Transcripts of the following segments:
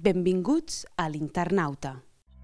Benvinguts a l'Internauta.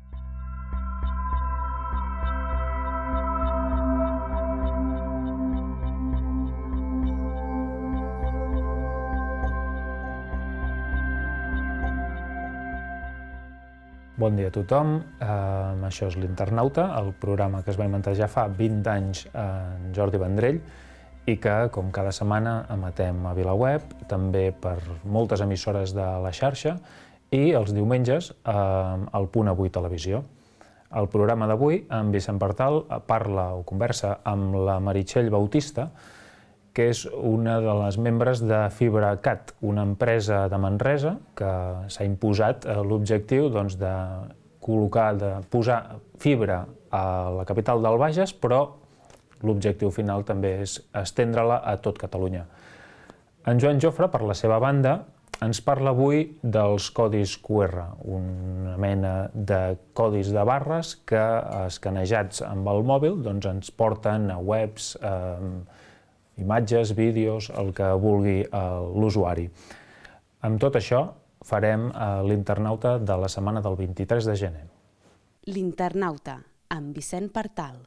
Bon dia a tothom, això és l'Internauta, el programa que es va inventar ja fa 20 anys en Jordi Vendrell i que, com cada setmana, emetem a VilaWeb, també per moltes emissores de la xarxa i els diumenges al Punt Avui Televisió. El programa d'avui, en Vicent Partal parla o conversa amb la Meritxell Bautista, que és una de les membres de FibraCat, una empresa de Manresa que s'ha imposat l'objectiu de posar fibra a la capital del Bages, però l'objectiu final també és estendre-la a tot Catalunya. En Joan Jofre, per la seva banda, ens parla avui dels codis QR, una mena de codis de barres que, escanejats amb el mòbil, ens porten a webs, imatges, vídeos, el que vulgui l'usuari. Amb tot això farem l'Internauta de la setmana del 23 de gener. L'Internauta, amb Vicent Partal.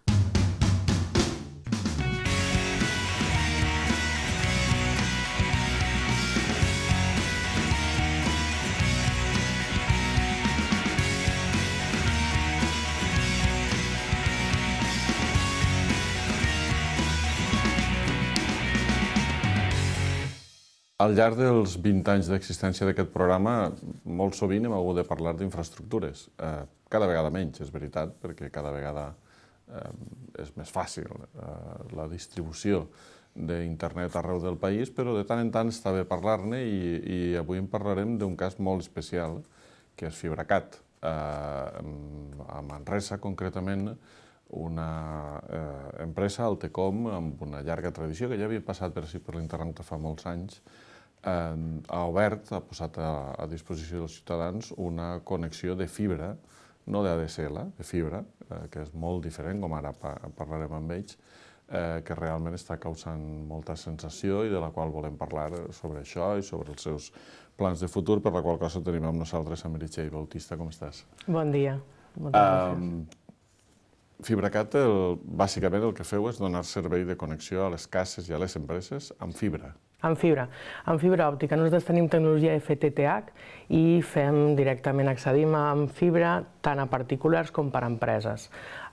Al llarg dels 20 anys d'existència d'aquest programa, molt sovint hem hagut de parlar d'infraestructures. Cada vegada menys, és veritat, perquè cada vegada és més fàcil la distribució d'internet arreu del país, però de tant en tant està bé parlar-ne i avui en parlarem d'un cas molt especial, que és FibraCat. A Manresa, concretament, una empresa, el Tecom, amb una llarga tradició, que ja havia passat per l'Internauta fa molts anys, ha obert, ha posat a disposició dels ciutadans una connexió de fibra, no d'ADSL, de fibra, que és molt diferent, com ara parlarem amb ells, que realment està causant molta sensació i de la qual volem parlar sobre això i sobre els seus plans de futur, per la qual cosa tenim amb nosaltres a Meritxell Bautista. Com estàs? Bon dia. Moltes gràcies. FibraCat, bàsicament el que feu és donar servei de connexió a les cases i a les empreses amb fibra. Amb fibra òptica. Nosaltres tenim tecnologia FTTH i accedim amb fibra tant a particulars com per a empreses.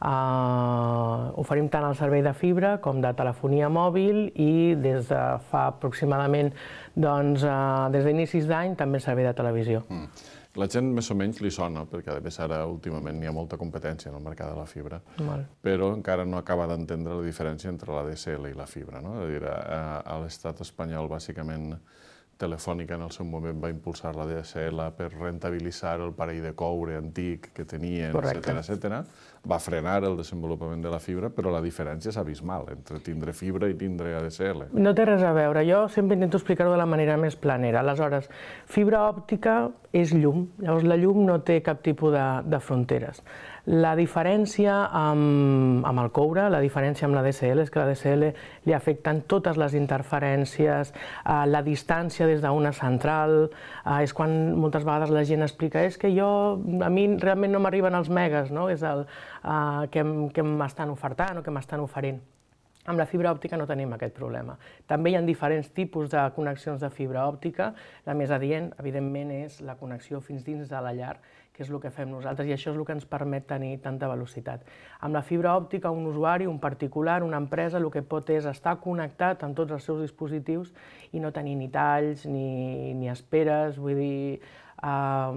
Oferim tant el servei de fibra com de telefonia mòbil i des de fa aproximadament, des d'inicis d'any, també el servei de televisió. La gent més o menys li sona, perquè a més ara últimament hi ha molta competència en el mercat de la fibra, però encara no acaba d'entendre la diferència entre la DSL i la fibra. És a dir, a l'estat espanyol, bàsicament, Telefònica en el seu moment va impulsar la DSL per rentabilitzar el parell de coure antic que tenien, etc. Va frenar el desenvolupament de la fibra, però la diferència és abismal entre tindre fibra i tindre ADSL. No té res a veure. Jo sempre intento explicar-ho de la manera més planera. Aleshores, fibra òptica és llum. Llavors, la llum no té cap tipus de fronteres. La diferència amb el coure, la diferència amb la DSL, és que la DSL li afecten totes les interferències, la distància des d'una central, és quan moltes vegades la gent explica que a mi realment no m'arriben els megas, és el que m'estan ofertant o que m'estan oferint. Amb la fibra òptica no tenim aquest problema. També hi ha diferents tipus de connexions de fibra òptica. La més adient, evidentment, és la connexió fins dins de la llar, que és el que fem nosaltres, i això és el que ens permet tenir tanta velocitat. Amb la fibra òptica, un usuari, un particular, una empresa, el que pot és estar connectat amb tots els seus dispositius i no tenir ni talls ni esperes, vull dir, a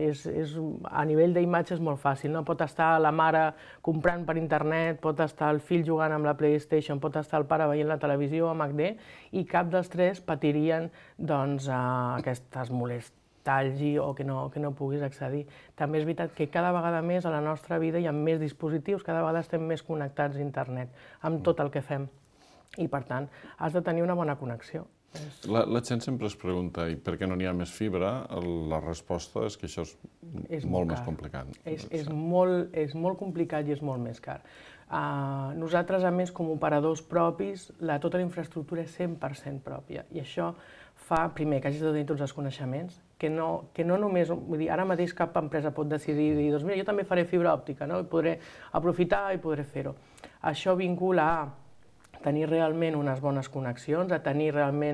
nivell d'imatge és molt fàcil, no? Pot estar la mare comprant per internet, pot estar el fill jugant amb la PlayStation, pot estar el pare veient la televisió amb HD i cap dels tres patirien aquestes molèsties o que no puguis accedir. També és veritat que cada vegada més a la nostra vida hi ha més dispositius, cada vegada estem més connectats a internet amb tot el que fem i per tant has de tenir una bona connexió. La gent sempre es pregunta per què no n'hi ha més fibra. La resposta és que això és molt més complicat. És molt complicat i és molt més car. Nosaltres, a més, com a operadors propis, tota la infraestructura és 100% pròpia i això fa, primer, que hagis de tenir tots els coneixements, que no només, vull dir, ara mateix cap empresa pot decidir, dir, doncs mira, jo també faré fibra òptica, no? I podré aprofitar i podré fer-ho. Això vincula a tenir realment unes bones connexions, a tenir realment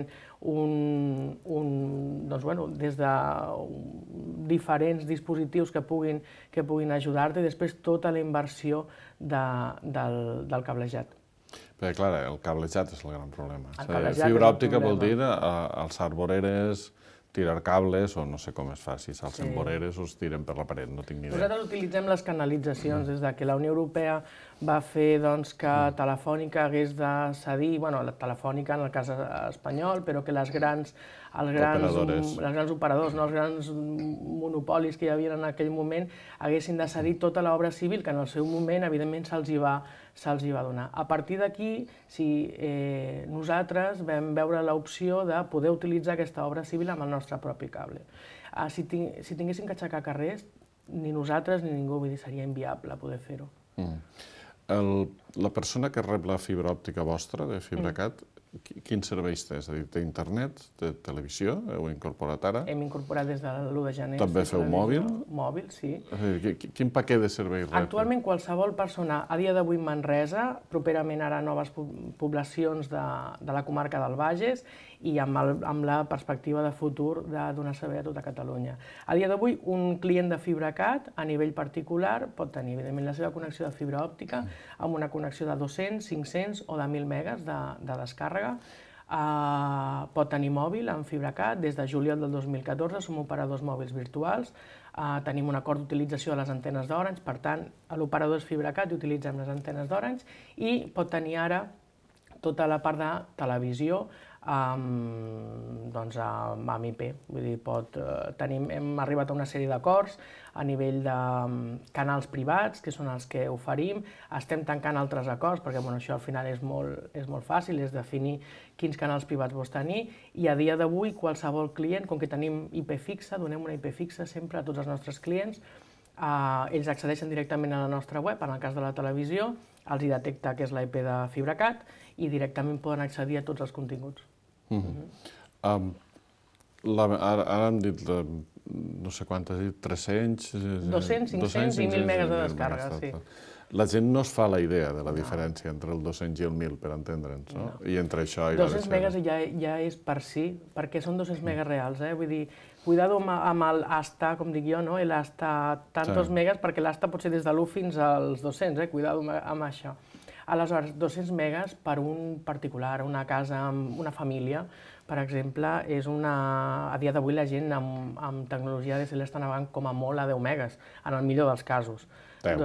des de diferents dispositius que puguin ajudar-te, i després tota la inversió del cablejat. Perquè, clar, el cablejat és el gran problema. Fibra òptica vol dir alçar voreres, tirar cables, o no sé com es fa, si s'alcen voreres o es tiren per la paret, no tinc ni idea. Nosaltres utilitzem les canalitzacions, des que la Unió Europea va fer que Telefònica hagués de cedir, la Telefònica en el cas espanyol, però que els grans operadors, els grans monopolis que hi havia en aquell moment, haguessin de cedir tota l'obra civil, que en el seu moment, evidentment, se'ls hi va donar. A partir d'aquí, nosaltres vam veure l'opció de poder utilitzar aquesta obra civil amb el nostre propi cable. Si tinguéssim que aixecar carrers, ni nosaltres ni ningú, seria inviable poder fer-ho. La persona que rep la fibra òptica vostra, de FibraCat, quins serveis té? És a dir, té internet, té televisió, heu incorporat ara? Hem incorporat des de l'1 de gener. També feu mòbil? Mòbil, sí. Quin paquet de serveis rep? Actualment, qualsevol persona, a dia d'avui Manresa, properament ara noves poblacions de la comarca del Bages, i amb la perspectiva de futur de donar servei a tota Catalunya. A dia d'avui, un client de FibraCat, a nivell particular, pot tenir, evidentment, la seva connexió de fibra òptica amb una connexió de 200, 500 o de 1.000 megas de descàrrega. Pot tenir mòbil amb FibraCat. Des de juliol del 2014 som operadors mòbils virtuals. Tenim un acord d'utilització de les antenes d'Orange, per tant, l'operador és FibraCat i utilitzem les antenes d'Orange, i pot tenir ara tota la part de televisió amb IP. Vull dir, hem arribat a una sèrie d'acords a nivell de canals privats, que són els que oferim. Estem tancant altres acords, perquè això al final és molt fàcil, és definir quins canals privats vols tenir, i a dia d'avui qualsevol client, com que tenim IP fixa, donem una IP fixa sempre a tots els nostres clients, ells accedeixen directament a la nostra web, en el cas de la televisió, els hi detecta que és la IP de FibraCat i directament poden accedir a tots els continguts. Ara hem dit, no sé quant has dit, 300... 200, 500 i 1.000 megas de descàrrega, sí. La gent no es fa la idea de la diferència entre el 200 i el 1.000, per entendre'ns, no? I entre això i la 200 megas ja és per si, perquè són 200 megas reals, vull dir, cuidado amb l'asta, com dic jo, no? L'asta tantos megas, perquè l'asta pot ser des de l'1 fins als 200, cuidado amb això. Aleshores, 200 megas per un particular, una casa, una família, per exemple, a dia d'avui la gent amb tecnologia DSL està navegant com a molt a 10 megas, en el millor dels casos. 10,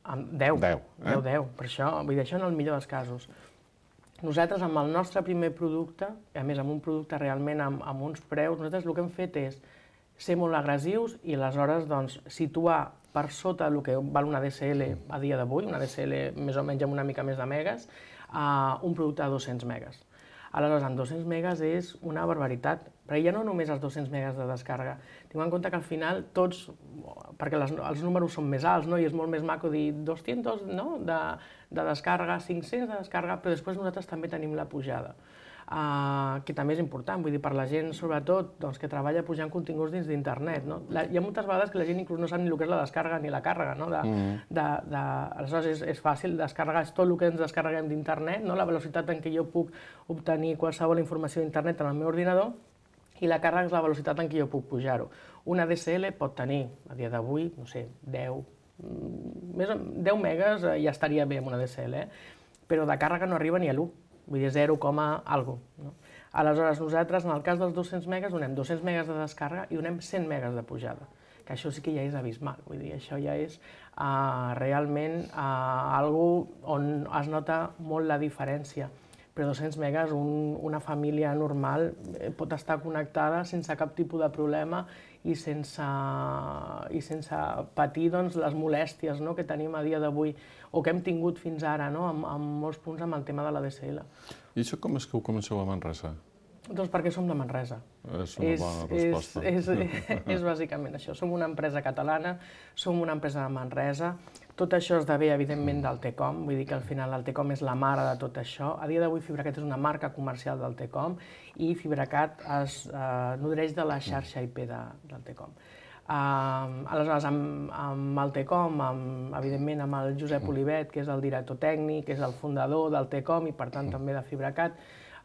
per això, vull dir, això en el millor dels casos. Nosaltres, amb el nostre primer producte, a més amb un producte realment amb uns preus, nosaltres el que hem fet és ser molt agressius i aleshores situar per sota del que val una DSL a dia d'avui, una DSL més o menys amb una mica més de megas, un producte de 200 megas. Aleshores, amb 200 megas és una barbaritat, perquè ja no només els 200 megas de descàrrega. Tinguem en compte que al final tots, perquè els números són més alts, i és molt més maco dir 200 de descàrrega, 500 de descàrrega, però després nosaltres també tenim la pujada, que també és important, vull dir, per la gent, sobretot, que treballa pujant continguts dins d'internet. Hi ha moltes vegades que la gent inclús no sap ni el que és la descàrrega ni la càrrega. Aleshores és fàcil, descàrrega és tot el que ens descarreguem d'internet, la velocitat en què jo puc obtenir qualsevol informació d'internet en el meu ordinador, i la càrrega és la velocitat en què jo puc pujar-ho. Una DSL pot tenir, a dia d'avui, no sé, 10 megas ja estaria bé amb una DSL, però de càrrega no arriba ni a l'1. Vull dir, 0, algo. Aleshores, nosaltres, en el cas dels 200 megas, donem 200 megas de descàrrega i donem 100 megas de pujada, que això sí que ja és abismal. Vull dir, això ja és realment algo on es nota molt la diferència. Però 200 megas, una família normal pot estar connectada sense cap tipus de problema i sense patir les molèsties que tenim a dia d'avui o que hem tingut fins ara en molts punts amb el tema de la DSL. I això com és que ho comenceu a Manresa? Doncs perquè som de Manresa. És una bona resposta. És bàsicament això. Som una empresa catalana, som una empresa de Manresa, Tot això esdevé, evidentment, del T-Com, vull dir que al final el T-Com és la mare de tot això. A dia d'avui FibraCat és una marca comercial del T-Com i FibraCat es nodreix de la xarxa IP del T-Com. Aleshores, amb el T-Com, evidentment amb el Josep Olivet, que és el director tècnic, que és el fundador del T-Com i per tant també de FibraCat,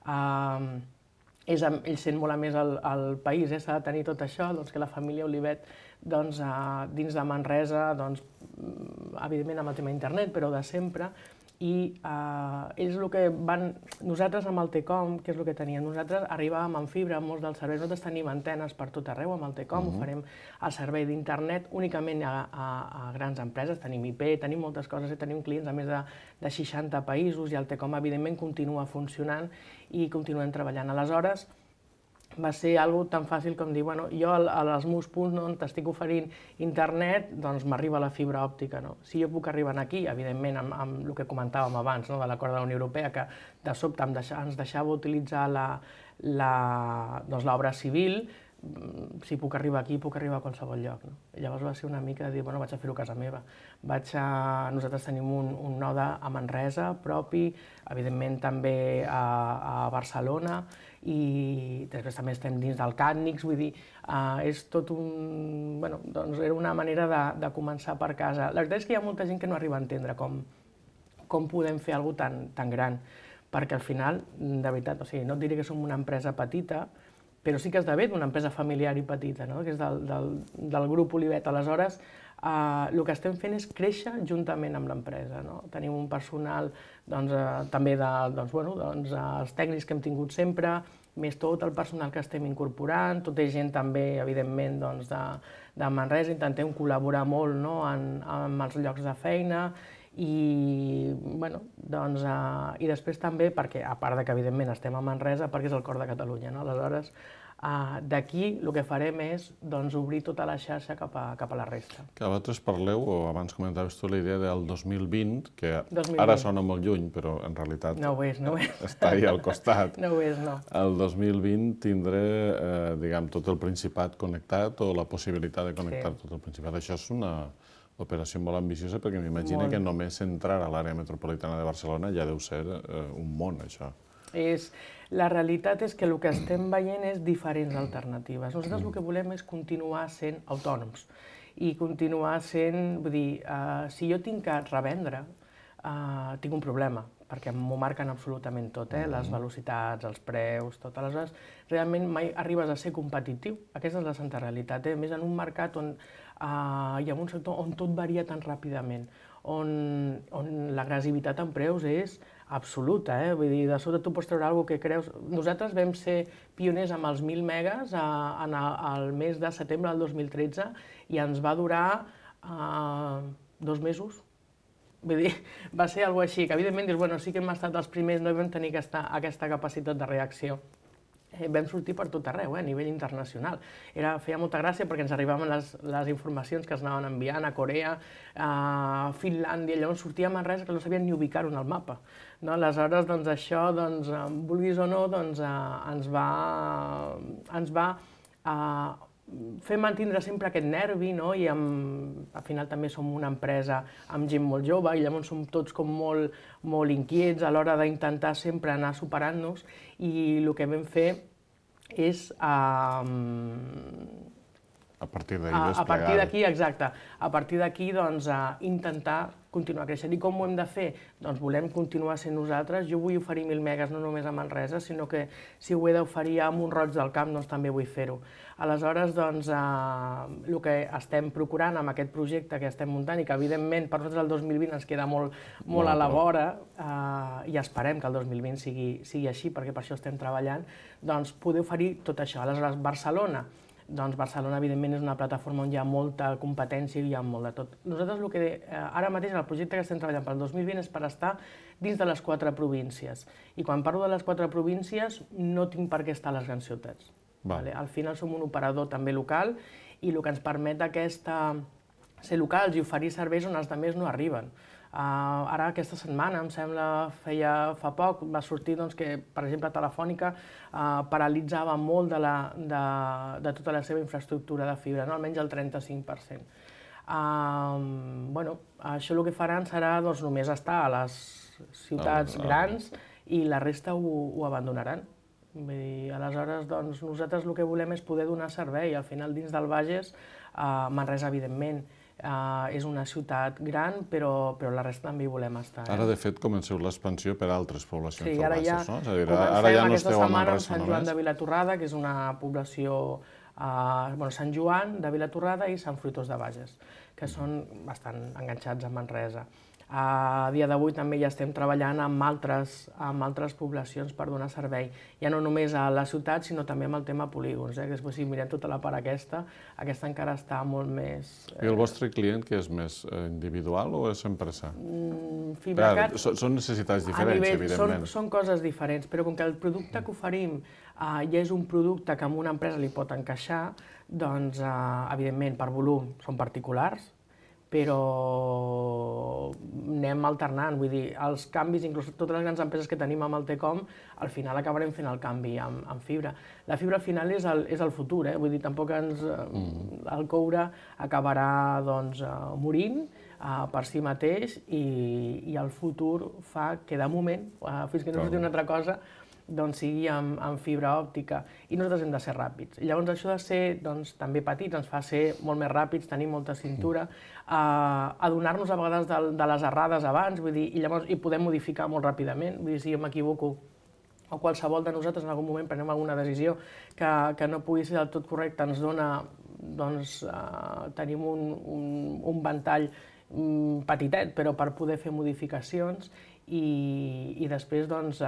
ell sent molt a més el país, s'ha de tenir tot això, que la família Olivet dins de Manresa, evidentment amb el tema internet, però de sempre, i ells el que van... Nosaltres amb el T-Com, què és el que teníem? Nosaltres arribàvem amb fibra a molts dels serveis, nosaltres tenim antenes per tot arreu amb el T-Com, oferim el servei d'internet únicament a grans empreses, tenim IP, tenim moltes coses, tenim clients a més de 60 països i el T-Com evidentment continua funcionant i continuem treballant. Aleshores, va ser algo tan fàcil com dir, bueno, jo als meus punts on t'estic oferint internet, doncs m'arriba la fibra òptica, no? Si jo puc arribar aquí, evidentment, amb el que comentàvem abans, de l'acord de la Unió Europea, que de sobte ens deixava utilitzar l'obra civil, si puc arribar aquí, puc arribar a qualsevol lloc. Llavors va ser una mica de dir, bueno, vaig a fer-ho a casa meva. Nosaltres tenim un node a Manresa propi, evidentment també a Barcelona, i després també estem dins del CATNICS, vull dir, és tot un... Bueno, doncs era una manera de començar per casa. La veritat és que hi ha molta gent que no arriba a entendre com podem fer alguna cosa tan gran, perquè al final, de veritat, o sigui, no et diré que som una empresa petita, però sí que esdevé d'una empresa familiar i petita, que és del grup Olivet. Aleshores, el que estem fent és créixer juntament amb l'empresa. Tenim un personal també els tècnics que hem tingut sempre, més tot el personal que estem incorporant, tota gent també, evidentment, de Manresa, intentem col·laborar molt amb els llocs de feina i després també, perquè a part que evidentment estem a Manresa, perquè és el cor de Catalunya, aleshores d'aquí el que farem és obrir tota la xarxa cap a la resta. Que vosaltres parleu, o abans comentaves tu la idea del 2020, que ara sona molt lluny, però en realitat està ahí al costat. No ho és, no. El 2020 tindré, diguem, tot el Principat connectat o la possibilitat de connectar tot el Principat. Això és una operació molt ambiciosa perquè m'imagino que només entrar a l'àrea metropolitana de Barcelona ja deu ser un món, això. La realitat és que el que estem veient és diferents alternatives. Nosaltres el que volem és continuar sent autònoms i continuar sent, vull dir, si jo tinc que revendre, tinc un problema, perquè m'ho marquen absolutament tot, les velocitats, els preus, tot. Aleshores, realment mai arribes a ser competitiu. Aquesta és la santa realitat, a més en un mercat on hi ha un sector on tot varia tan ràpidament, on l'agressivitat en preus és absoluta, vull dir, de sobte tu pots treure alguna cosa que creus... Nosaltres vam ser pioners amb els 1.000 megas al mes de setembre del 2013 i ens va durar 2 mesos. Vull dir, va ser alguna cosa així, que evidentment dius, bueno, sí que hem estat els primers, no vam tenir aquesta capacitat de reacció. Vam sortir per tot arreu, a nivell internacional. Feia molta gràcia perquè ens arribaven les informacions que es anaven enviant a Corea, a Finlàndia, llavors sortia a Manresa que no sabien ni ubicar-ho en el mapa. Aleshores, això, vulguis o no, ens va fer mantindre sempre aquest nervi, i al final també som una empresa amb gent molt jove i llavors som tots com molt inquiets a l'hora d'intentar sempre anar superant-nos i el que vam fer és a partir d'aquí, exacte, a partir d'aquí intentar continuar creixent. I com ho hem de fer? Doncs volem continuar sent nosaltres. Jo vull oferir 1.000 megas no només a Manresa, sinó que si ho he d'oferir a Mont-roig del Camp, doncs també vull fer-ho. Aleshores, el que estem procurant amb aquest projecte que estem muntant i que, evidentment, per nosaltres el 2020 ens queda molt a la vora i esperem que el 2020 sigui així, perquè per això estem treballant, doncs poder oferir tot això. Aleshores, Barcelona, evidentment, és una plataforma on hi ha molta competència i hi ha molt de tot. Nosaltres, ara mateix, el projecte que estem treballant pel 2020 és per estar dins de les 4 províncies. I quan parlo de les 4 províncies, no tinc per què estar a les grans ciutats. Al final som un operador també local i el que ens permet ser locals i oferir serveis on els altres no arriben. Ara, aquesta setmana, em sembla, fa poc, va sortir que, per exemple, Telefònica paralitzava molt de tota la seva infraestructura de fibra, almenys el 35%. Això el que faran serà només estar a les ciutats grans i la resta ho abandonaran. Aleshores, nosaltres el que volem és poder donar servei. Al final, dins del Bages, Manresa, evidentment, és una ciutat gran, però la resta també hi volem estar. Ara, de fet, comenceu l'expansió per a altres poblacions del Bages, no? Ara ja no esteu a Manresa només. Sant Joan de Vilatorrada, que és una població... Sant Joan de Vilatorrada i Sant Fruitós de Bages, que són bastant enganxats a Manresa. A dia d'avui també ja estem treballant amb altres poblacions per donar servei, ja no només a la ciutat, sinó també amb el tema polígons. Després, si mirem tota la part aquesta encara està molt més... I el vostre client, que és més individual o és empresa? FibraCat... Són necessitats diferents, evidentment. Són coses diferents, però com que el producte que oferim ja és un producte que a una empresa li pot encaixar, doncs, evidentment, per volum són particulars, però anem alternant, vull dir, els canvis, inclús totes les grans empreses que tenim amb el Tecom, al final acabarem fent el canvi amb fibra. La fibra al final és el futur, vull dir, tampoc el coure acabarà morint per si mateix i el futur fa que de moment, fins que no surti una altra cosa, sigui amb fibra òptica, i nosaltres hem de ser ràpids. Llavors, això de ser també petits ens fa ser molt més ràpids, tenir molta cintura, adonar-nos a vegades de les errades abans, i llavors hi podem modificar molt ràpidament. Vull dir, si jo m'equivoco o qualsevol de nosaltres en algun moment prenem alguna decisió que no pugui ser del tot correcta, ens dona, tenim un ventall petitet, però per poder fer modificacions, i després,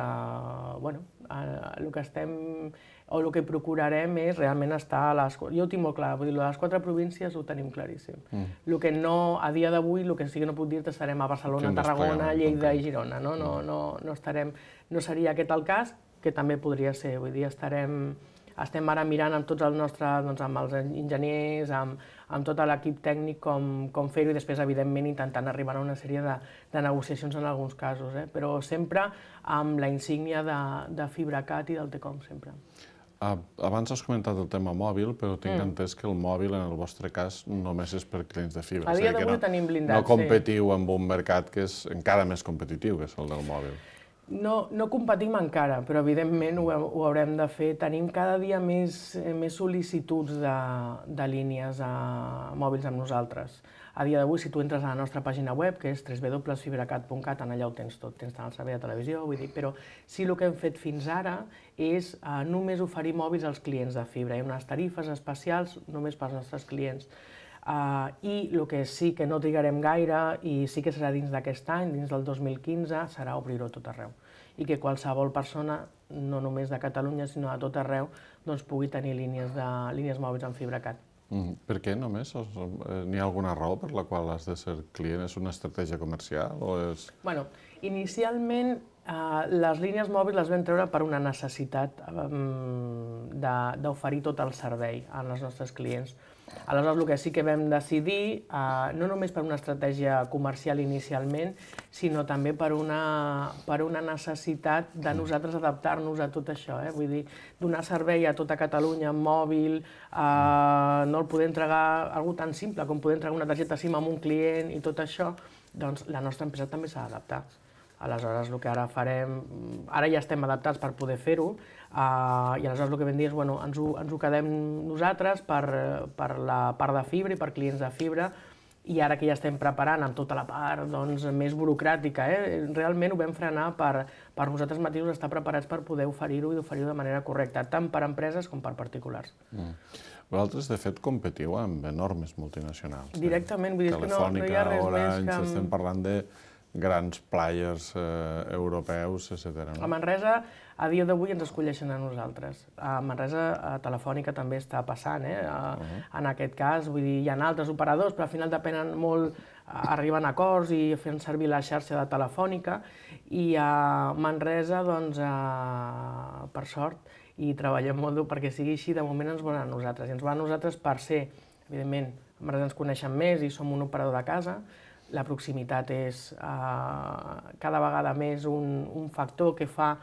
el que procurarem és realment estar a les... Jo ho tinc molt clar, vull dir, les 4 províncies ho tenim claríssim. El que no, a dia d'avui, el que sí que no puc dir-te, estarem a Barcelona, Tarragona, Lleida i Girona, no seria aquest el cas, que també podria ser, vull dir, estem ara mirant amb tots els nostres, amb els enginyers, amb tot l'equip tècnic com fer-ho, i després, evidentment, intentant arribar a una sèrie de negociacions en alguns casos, però sempre amb la insígnia de FibraCat i del Tecom, sempre. Abans has comentat el tema mòbil, però tinc entès que el mòbil, en el vostre cas, només és per clients de fibra. A dia d'avui ho tenim blindat, sí. No competiu amb un mercat que és encara més competitiu, que és el del mòbil. No competim encara, però evidentment ho haurem de fer. Tenim cada dia més sol·licituds de línies mòbils amb nosaltres. A dia d'avui, si tu entres a la nostra pàgina web, que és www.fibracat.cat, allà ho tens tot, tens tant el servei de televisió, vull dir, però sí el que hem fet fins ara és només oferir mòbils als clients de fibra. Hi ha unes tarifes especials només pels nostres clients. I el que sí que no trigarem gaire, i sí que serà dins d'aquest any, dins del 2015, serà obrir-ho a tot arreu. I que qualsevol persona, no només de Catalunya, sinó a tot arreu, pugui tenir línies mòbils amb FibraCat. Per què només? N'hi ha alguna raó per la qual has de ser client? És una estratègia comercial o és...? Bueno, inicialment les línies mòbils les vam treure per una necessitat d'oferir tot el servei als nostres clients. Aleshores, el que sí que vam decidir, no només per una estratègia comercial inicialment, sinó també per una necessitat de nosaltres adaptar-nos a tot això. Vull dir, donar servei a tota Catalunya amb mòbil, no el poder entregar algo tan simple com poder entregar una targeta SIM a un client i tot això, doncs la nostra empresa també s'ha d'adaptar. Aleshores, el que ara farem, ara ja estem adaptats per poder fer-ho, i aleshores el que vam dir és, ens ho quedem nosaltres per la part de fibra i per clients de fibra, i ara que ja estem preparant amb tota la part més burocràtica, realment ho vam frenar per nosaltres mateixos estar preparats per poder oferir-ho i oferir-ho de manera correcta, tant per empreses com per particulars. Vosaltres, de fet, competiu amb enormes multinacionals. Directament, vull dir que no hi ha res més que... Orange, estem parlant de grans players europeus, etc. A Manresa, a dia d'avui, ens escolleixen a nosaltres. A Manresa, Telefònica també està passant, en aquest cas. Vull dir, hi ha altres operadors, però al final depenen molt, arriben a acords i fent servir la xarxa de Telefònica. I a Manresa, doncs, per sort, i treballem molt dur perquè sigui així, de moment ens volen a nosaltres. I ens volen a nosaltres per ser, evidentment, a Manresa ens coneixen més i som un operador de casa. La proximitat és cada vegada més un factor que fa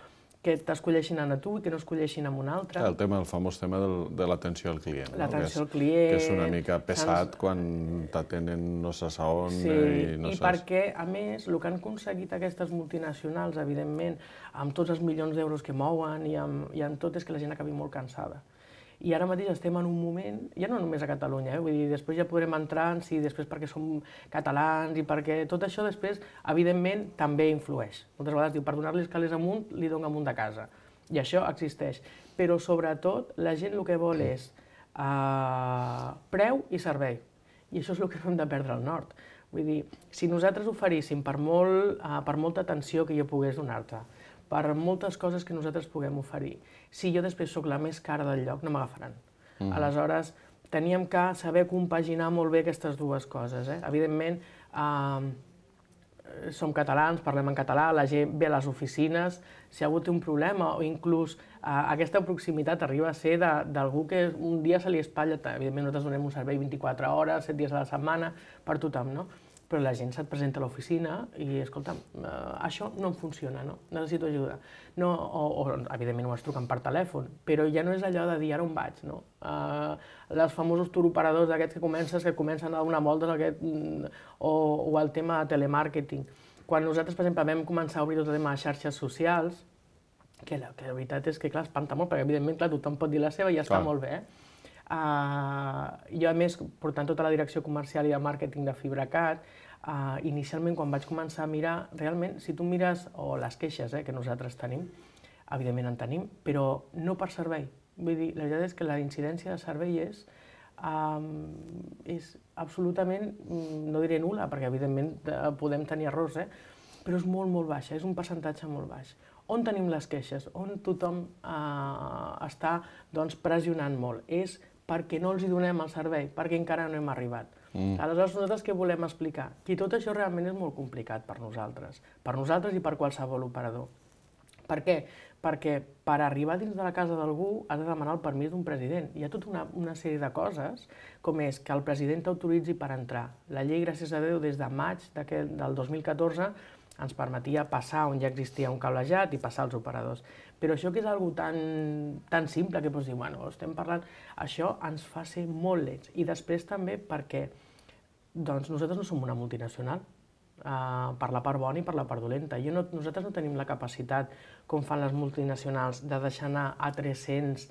que t'escolleixin a tu i que no escolleixin a un altre. El famós tema de l'atenció al client. L'atenció al client... Que és una mica pesat quan t'atenen no sé on i no saps... I perquè, a més, el que han aconseguit aquestes multinacionals, evidentment, amb tots els milions d'euros que mouen i amb tot, és que la gent acabi molt cansada. I ara mateix estem en un moment, ja no només a Catalunya, vull dir, després ja podrem entrar en si després perquè som catalans i perquè tot això després, evidentment, també influeix. Moltes vegades diu, per donar-li escales amunt, li dono amunt de casa. I això existeix. Però, sobretot, la gent el que vol és preu i servei. I això és el que no hem de perdre al nord. Vull dir, si nosaltres oferíssim per molta atenció que jo pogués donar-te, per moltes coses que nosaltres puguem oferir. Si jo després sóc la més cara del lloc, no m'agafaran. Aleshores, teníem que saber compaginar molt bé aquestes dues coses. Evidentment, som catalans, parlem en català, la gent ve a les oficines, si ha hagut un problema o inclús aquesta proximitat arriba a ser d'algú que un dia se li espatlla, evidentment nosaltres donem un servei 24 hores, 7 dies a la setmana, per tothom, no? Però la gent se't presenta a l'oficina i, escolta'm, això no em funciona, no? Necessito ajuda. O, evidentment, ho es truquen per telèfon, però ja no és allò de dir, ara on vaig, no? Els famosos turoperadors d'aquests que comencen a donar voltes, o el tema de telemàrqueting. Quan nosaltres, per exemple, vam començar a obrir tot el tema de xarxes socials, que la veritat és que, clar, espanta molt, perquè, evidentment, clar, tothom pot dir la seva i ja està molt bé, jo, a més, portant tota la direcció comercial i de màrqueting de FibraCat, inicialment, quan vaig començar a mirar, realment, si tu mires, o les queixes que nosaltres tenim, evidentment en tenim, però no per servei. Vull dir, la veritat és que la incidència de servei és absolutament, no diré nul·la, perquè evidentment podem tenir errors, però és molt, molt baixa, és un percentatge molt baix. On tenim les queixes? On tothom està pressionant molt? És perquè no els hi donem el servei, perquè encara no hem arribat. Aleshores, nosaltres què volem explicar? Que tot això realment és molt complicat per nosaltres i per qualsevol operador. Per què? Perquè per arribar dins de la casa d'algú has de demanar el permís d'un president. Hi ha tota una sèrie de coses, com és que el president t'autoritzi per entrar. La llei, gràcies a Déu, des de maig del 2014, ens permetia passar on ja existia un cablejat i passar als operadors. Però això que és una cosa tan simple que pots dir, bueno, estem parlant, això ens fa ser molt lents. I després també perquè nosaltres no som una multinacional, per la part bona i per la part dolenta. Nosaltres no tenim la capacitat, com fan les multinacionals, de deixar anar a 300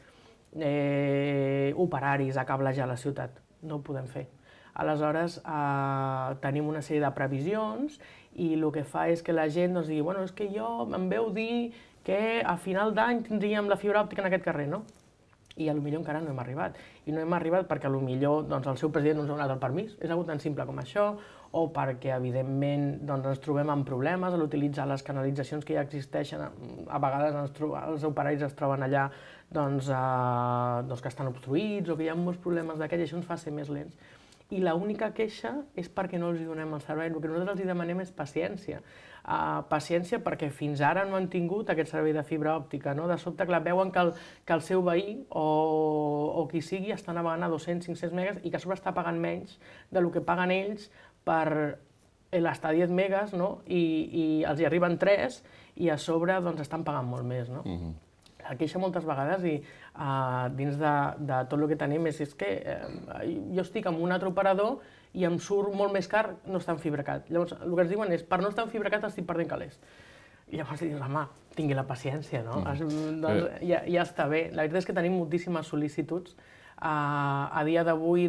operaris a cablejar la ciutat. No ho podem fer. Aleshores, tenim una sèrie de previsions i el que fa és que la gent digui, bueno, és que jo em veu dir que a final d'any tindríem la fibra òptica en aquest carrer, no? I potser encara no hem arribat. I no hem arribat perquè potser el seu president no ens ha donat el permís, és algo tan simple com això, o perquè, evidentment, ens trobem amb problemes a l'utilitzar les canalitzacions que ja existeixen. A vegades els operaris es troben allà que estan obstruïts o que hi ha molts problemes d'aquells i això ens fa ser més lents. I l'única queixa és perquè no els donem el servei. El que nosaltres els demanem és paciència. Paciència perquè fins ara no han tingut aquest servei de fibra òptica. De sobte, clar, veuen que el seu veí o qui sigui està navegant a 200-500 megas i que a sobre està pagant menys del que paguen ells per l'estar a 10 megas i els hi arriben 3 i a sobre estan pagant molt més. La queixa moltes vegades i dins de tot el que tenim és que jo estic amb un altre operador i em surt molt més car no estar en FibraCat. Llavors, el que ens diuen és, per no estar en FibraCat estic perdent calés. I llavors dius, home, tingui la paciència, no? Ja està bé. La veritat és que tenim moltíssimes sol·licituds. A dia d'avui,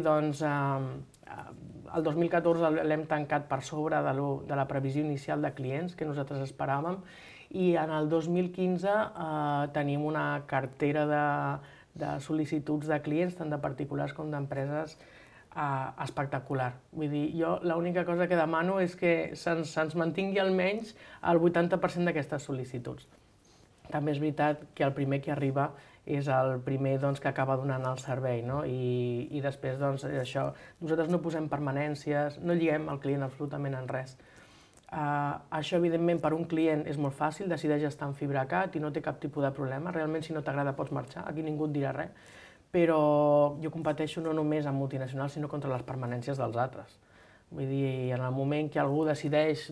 el 2014 l'hem tancat per sobre de la previsió inicial de clients que nosaltres esperàvem i en el 2015 tenim una cartera de sol·licituds de clients, tant de particulars com d'empreses, espectacular. Vull dir, jo l'única cosa que demano és que se'ns mantingui almenys el 80% d'aquestes sol·licituds. També és veritat que el primer que arriba és el primer que acaba donant el servei, i després això, nosaltres no posem permanències, no lliguem el client absolutament en res. Això, evidentment, per un client és molt fàcil, decideix estar en FibraCat i no té cap tipus de problema. Realment, si no t'agrada, pots marxar, aquí ningú et dirà res. Però jo competeixo no només amb multinacionals, sinó contra les permanències dels altres. Vull dir, en el moment que algú decideix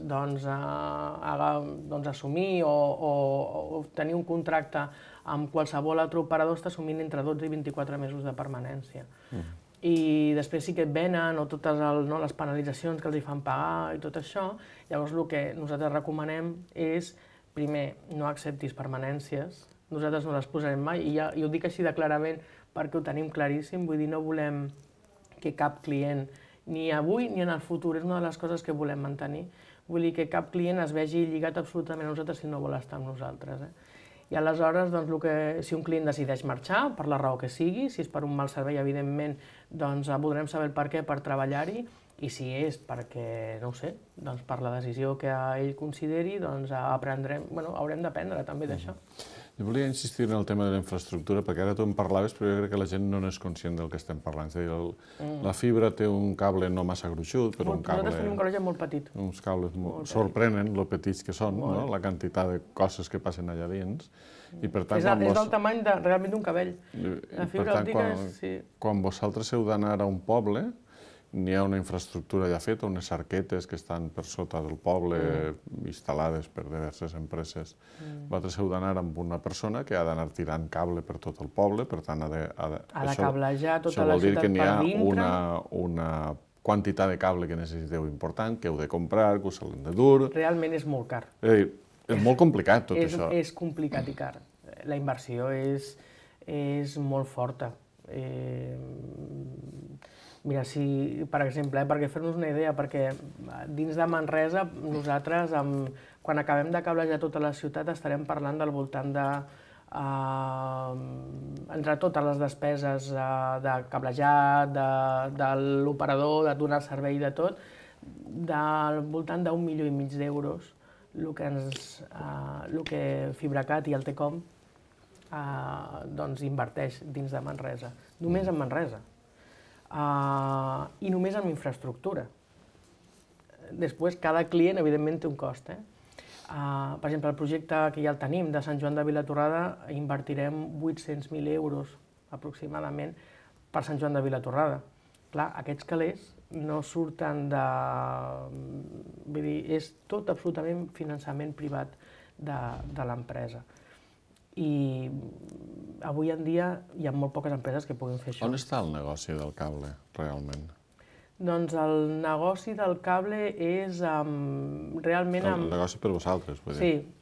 assumir o tenir un contracte amb qualsevol altre operador, està assumint entre 12 i 24 mesos de permanència. I després sí que et venen totes les penalitzacions que els hi fan pagar i tot això. Llavors el que nosaltres recomanem és, primer, no acceptis permanències, nosaltres no les posarem mai, i ho dic així de clarament perquè ho tenim claríssim, vull dir, no volem que cap client, ni avui ni en el futur, és una de les coses que volem mantenir, vull dir que cap client es vegi lligat absolutament a nosaltres si no vol estar amb nosaltres. I aleshores, si un client decideix marxar, per la raó que sigui, si és per un mal servei, evidentment, doncs voldrem saber el per què per treballar-hi, i si és perquè, no ho sé, doncs per la decisió que ell consideri, doncs haurem d'aprendre també d'això. Jo volia insistir en el tema de la infraestructura, perquè ara tu en parlaves, però jo crec que la gent no n'és conscient del que estem parlant. És a dir, la fibra té un cable no massa gruixut, però un cable... Nosaltres tenim un cable molt petit. Uns cables sorprenen lo petits que són, la quantitat de coses que passen allà dins. I per tant, és del tamany realment d'un cabell. La fibra òptica és... Quan vosaltres heu d'anar a un poble, n'hi ha una infraestructura ja feta, unes arquetes que estan per sota del poble, instal·lades per diverses empreses. Vosaltres heu d'anar amb una persona que ha d'anar tirant cable per tot el poble, per tant ha de cablejar tota la ciutat per dintre. Això vol dir que n'hi ha una quantitat de cable que necessiteu important, que heu de comprar, que us l'hem de dur... Realment és molt car. És molt complicat tot això. És complicat i car. La inversió és molt forta. Mira, per exemple, perquè fer-nos una idea, perquè dins de Manresa nosaltres, quan acabem de cablejar tota la ciutat, estarem parlant del voltant de, entre totes les despeses de cablejat, de l'operador, de donar servei de tot, del voltant d'1,5 milió d'euros, el que Fibracat i el Tecom inverteix dins de Manresa, només en Manresa. I només amb infraestructura. Després, cada client, evidentment, té un cost. Per exemple, el projecte que ja el tenim, de Sant Joan de Vilatorrada, invertirem 800.000 euros, aproximadament, per Sant Joan de Vilatorrada. Clar, aquests calés no surten de... Vull dir, és tot absolutament finançament privat de l'empresa. I avui en dia hi ha molt poques empreses que puguin fer això. On està el negoci del cable, realment? Doncs el negoci del cable és realment... El negoci per vosaltres, vull dir. Sí,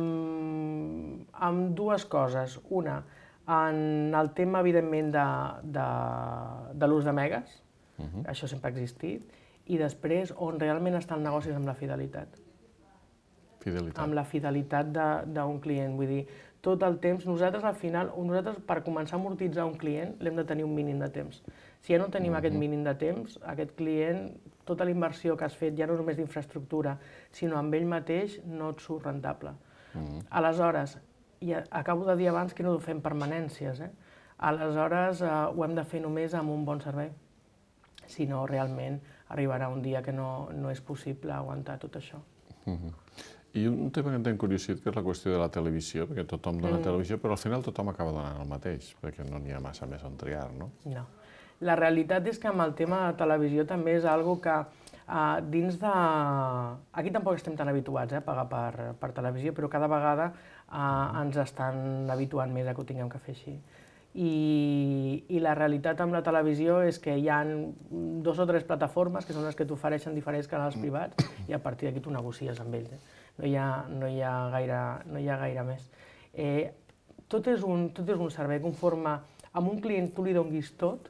amb dues coses. Una, en el tema, evidentment, de l'ús de megas, això sempre ha existit, i després, on realment està el negoci és amb la fidelitat. Fidelitat. Amb la fidelitat d'un client, vull dir, tot el temps, nosaltres al final, per començar a amortitzar un client, l'hem de tenir un mínim de temps. Si ja no tenim aquest mínim de temps, aquest client, tota la inversió que has fet, ja no només d'infraestructura, sinó amb ell mateix, no et surt rentable. Aleshores, i acabo de dir abans que no fem permanències, aleshores ho hem de fer només amb un bon servei. Si no, realment arribarà un dia que no és possible aguantar tot això. I un tema que em té encuriosit, que és la qüestió de la televisió, perquè tothom dona televisió, però al final tothom acaba donant el mateix, perquè no n'hi ha massa més on triar, no? No. La realitat és que amb el tema de televisió també és algo que dins de... Aquí tampoc estem tan habituats a pagar per televisió, però cada vegada ens estan habituant més a que ho tinguem que fer així. I la realitat amb la televisió és que hi ha 2 o 3 plataformes que són les que t'ofereixen diferents canals privats i a partir d'aquí tu negocies amb ells. No hi ha gaire més. Tot és un servei conforme amb un client tu li donguis tot.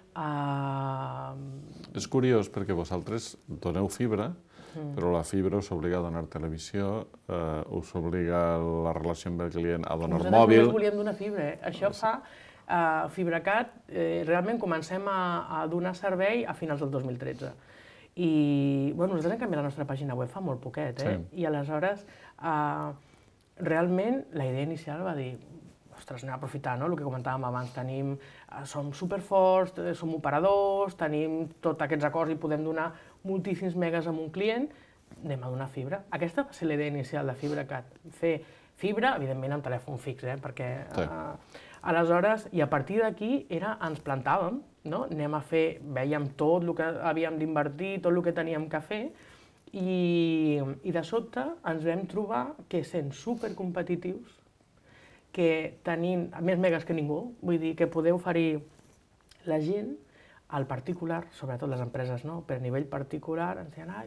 És curiós perquè vosaltres doneu fibra, però la fibra us obliga a donar televisió, us obliga la relació amb el client a donar mòbil. Nosaltres només volíem donar fibra. Això fa Fibracat, realment comencem a donar servei a finals del 2013. I nosaltres hem canviat la nostra pàgina web fa molt poquet, i aleshores realment la idea inicial va dir ostres, anem a aprofitar el que comentàvem abans, som superforts, som operadors, tenim tots aquests acords i podem donar moltíssims megas a un client, anem a donar fibra. Aquesta va ser la idea inicial de Fibracat, fer fibra, evidentment amb telèfon fix, perquè... Aleshores, i a partir d'aquí ens plantàvem, no? Vèiem tot el que havíem d'invertir, tot el que teníem que fer, i de sobte ens vam trobar que sent supercompetitius, que tenint més megas que ningú, vull dir que poder oferir la gent al particular, sobretot les empreses no, però a nivell particular ens deien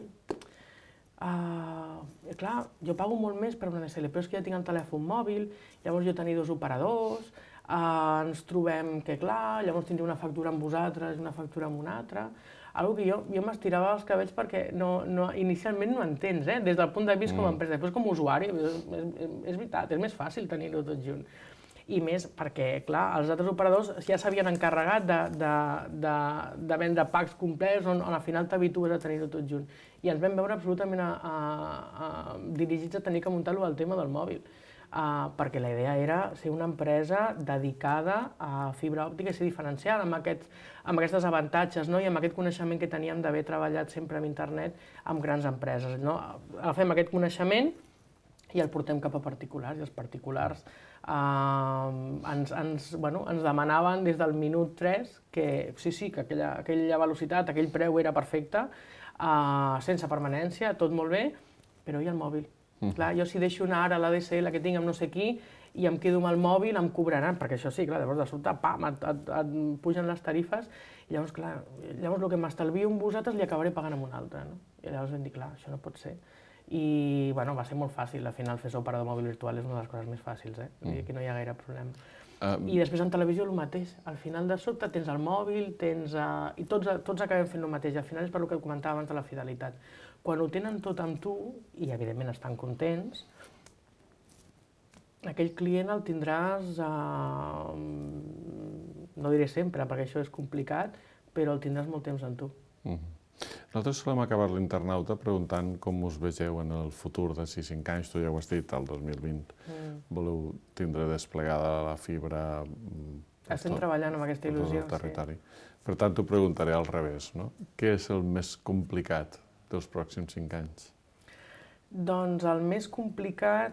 clar, jo pago molt més per una DSL, però és que ja tinc el telèfon mòbil, llavors jo tenia 2 operadors, ens trobem que clar, llavors tindré una factura amb vosaltres i una factura amb una altra, algo que jo m'estirava els cabells perquè inicialment no entens, des del punt de vista com a empresa, després com a usuari, és veritat, és més fàcil tenir-ho tot junt. I més perquè, clar, els altres operadors ja s'havien encarregat de vendre packs complets on al final t'habitues a tenir-ho tot junt. I ens vam veure absolutament dirigits a tenir que muntar-lo al tema del mòbil. Perquè la idea era ser una empresa dedicada a fibra òptica i ser diferenciada amb aquests avantatges i amb aquest coneixement que teníem d'haver treballat sempre amb internet amb grans empreses. Agafem aquest coneixement i el portem cap a particulars, i els particulars ens demanaven des del minut 3 que sí, que aquella velocitat, aquell preu era perfecte, sense permanència, tot molt bé, però i el mòbil? Clar, jo si deixo anar ara la DSL que tinc amb no sé qui i em quedo amb el mòbil, em cobraran, perquè això sí, clar, llavors de sobte, pam, et pugen les tarifes, i llavors, clar, el que m'estalvio amb vosaltres li acabaré pagant amb un altre, no? I llavors vam dir, clar, això no pot ser. I, bueno, va ser molt fàcil, al final fer operador mòbil virtual és una de les coses més fàcils, Vull dir que no hi ha gaire problema. I després en televisió el mateix, al final de sobte tens el mòbil, i tots acabem fent el mateix, al final és per el que comentava abans de la fidelitat. Quan ho tenen tot amb tu, i evidentment estan contents, aquell client el tindràs, no diré sempre, perquè això és complicat, però el tindràs molt temps amb tu. Nosaltres solem acabar l'internauta preguntant com us vegeu en el futur d'aquí 5 anys, tu ja ho has dit, el 2020. Voleu tindre desplegada la fibra Estem treballant amb aquesta il·lusió, del territori. Per tant, t'ho preguntaré al revés, no? Què és el més complicat dels pròxims 5 anys? Doncs el més complicat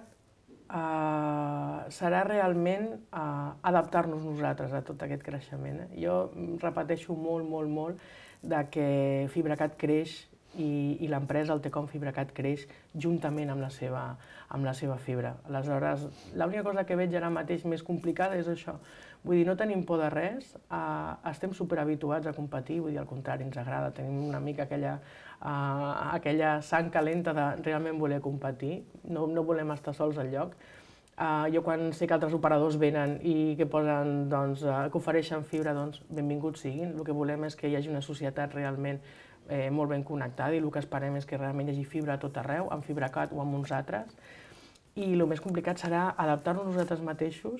serà realment adaptar-nos nosaltres a tot aquest creixement. Jo repeteixo molt que FibraCat creix i l'empresa, el Tecom FibraCat, creix juntament amb la seva fibra. Aleshores, l'única cosa que veig ara mateix més complicada és això. Vull dir, no tenim por de res, estem superhabituats a competir, vull dir, al contrari, ens agrada, tenim una mica aquella sang calenta de realment voler competir, no volem estar sols al lloc. Jo quan sé que altres operadors venen i que posen, que ofereixen fibra, doncs benvinguts siguin. El que volem és que hi hagi una societat realment molt ben connectada i el que esperem és que realment hi hagi fibra a tot arreu, amb FibraCat o amb uns altres. I el més complicat serà adaptar-nos nosaltres mateixos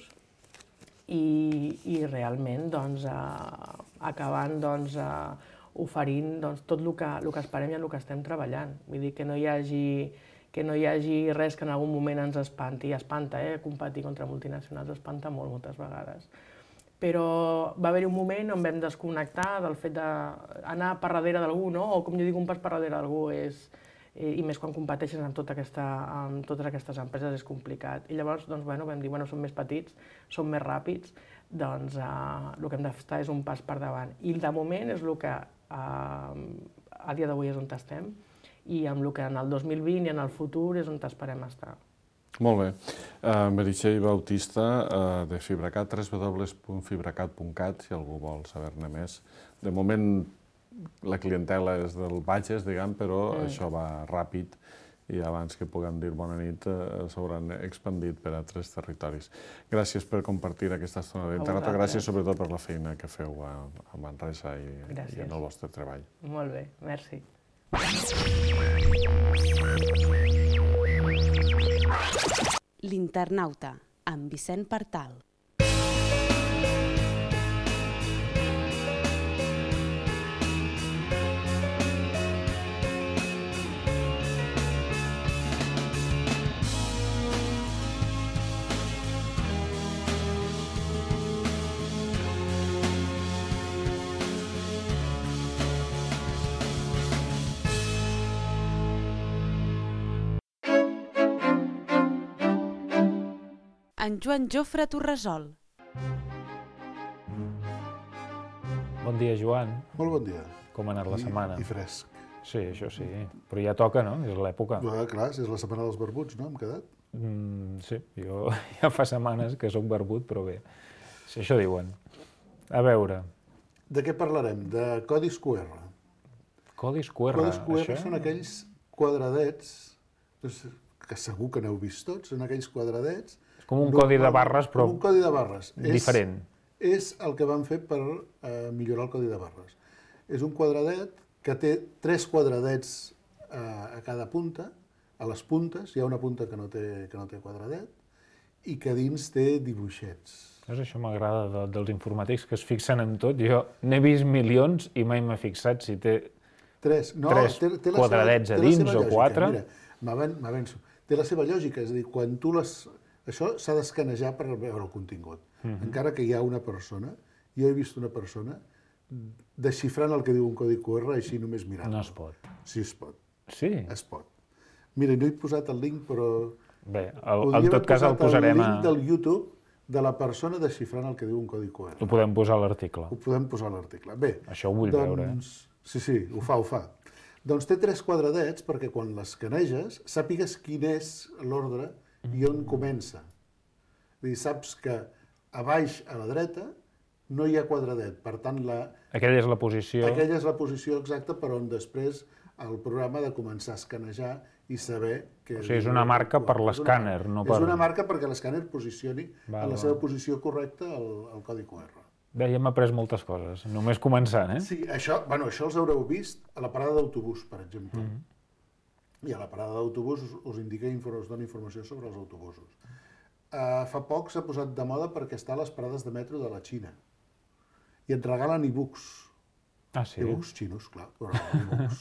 i realment acabant oferint tot el que esperem i en el que estem treballant. Vull dir que no hi hagi res que en algun moment ens espanti. Espanta, competir contra multinacionals espanta moltes vegades. Però va haver-hi un moment on vam desconnectar del fet d'anar per darrere d'algú, o com jo dic, un pas per darrere d'algú, i més quan competeixes amb totes aquestes empreses és complicat. I llavors vam dir, som més petits, som més ràpids, doncs el que hem d'estar és un pas per davant. I de moment és el que a dia d'avui és on estem, i amb el que en el 2020 i en el futur és on esperem estar. Molt bé. Meritxell Bautista, de FibraCat, www.fibracat.cat, si algú vol saber-ne més. De moment, la clientela és del Bages, però això va ràpid i abans que puguem dir bona nit s'hauran expandit per a altres territoris. Gràcies per compartir aquesta estona d'internauta. Gràcies sobretot per la feina que feu a Manresa i en el vostre treball. Molt bé, merci. L'Internauta, amb Vicent Partal. En Joan Jofre Torresol. Bon dia, Joan. Molt bon dia. Com ha anat la setmana? I fresc. Sí, això sí. Però ja toca, no? És l'època. Clar, és la setmana dels barbuts, no? Hem quedat? Sí, jo ja fa setmanes que sóc barbut, però bé. Si això diuen. A veure. De què parlarem? De codis QR. Codis QR. Codis QR això? són aquells quadradets, que segur que n'heu vist tots, són aquells quadradets... És com un codi de barres, però un codi de barres. diferent. És el que van fer per millorar el codi de barres. És un quadradet que té 3 quadradets a cada punta. A les puntes hi ha una punta que no té quadradet i que dins té dibuixets. Això m'agrada dels informàtics, que es fixen en tot. Jo n'he vist milions i mai m'he fixat si té 3 quadradets a dins o 4. Mira, m'avenço. Té la seva lògica, és a dir, quan tu això s'ha d'escanejar per veure el contingut. Encara que hi ha una persona, jo he vist una persona desxifrant el que diu un codi QR així només mirant-lo. No es pot. Sí, es pot. Sí? Es pot. Mira, no he posat el link, però... Bé, en tot cas el posarem el link del YouTube de la persona desxifrant el que diu un codi QR. Ho podem posar a l'article. Ho podem posar a l'article. Bé. Això ho vull veure. Sí, ho fa. Doncs té 3 quadradets perquè quan l'escaneges sàpigues quin és l'ordre i on comença. És a dir, saps que a baix a la dreta no hi ha quadradet, per tant aquella és la posició. Aquella és la posició exacta per on després el programa ha de començar a escanejar i saber que... O sigui, és una marca per l'escàner, no per... És una marca perquè l'escàner posicioni en la seva posició correcta el codi QR. Bé, ja hem après moltes coses, només començant, eh? Sí, això els haureu vist a la parada d'autobús, per exemple. I a la parada d'autobús us dona informació sobre els autobusos. Fa poc s'ha posat de moda perquè està a les parades de metro de la Xina. I et regalen e-books. Ah, sí? E-books xinos, clar, però e-books.